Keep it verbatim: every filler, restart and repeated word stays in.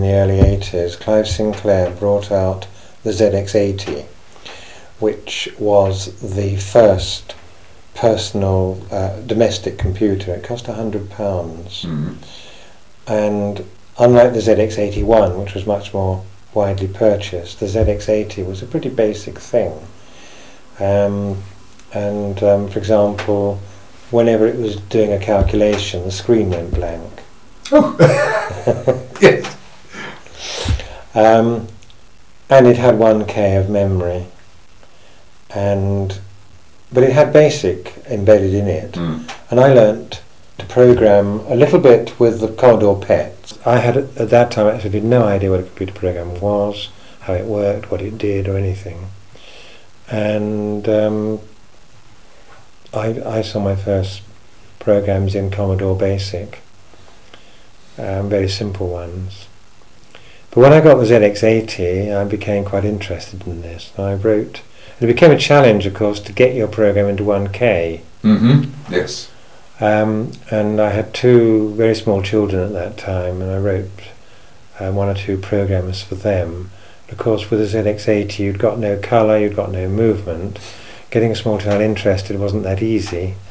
In the early eighties, Clive Sinclair brought out the Z X eighty, which was the first personal uh, domestic computer. It cost a hundred pounds, Mm. and unlike the Z X eighty-one, which was much more widely purchased, the Z X eighty was a pretty basic thing. Um, and um, for example, whenever it was doing a calculation, the screen went blank. Oh, yes. Um, and it had one K of memory, and but it had BASIC embedded in it, Mm. and I learnt to program a little bit with the Commodore P E T. I had at that time actually no idea what a computer program was, how it worked, what it did, or anything. And um, I, I saw my first programs in Commodore BASIC, um, very simple ones. But when I got the Z X eighty, I became quite interested in this. I wrote, it became a challenge, of course, to get your program into one K. Mm-hmm. Yes. Um, and I had two very small children at that time, and I wrote um, one or two programs for them. Of course, with the Z X eighty, you'd got no colour, you'd got no movement. Getting a small child interested wasn't that easy.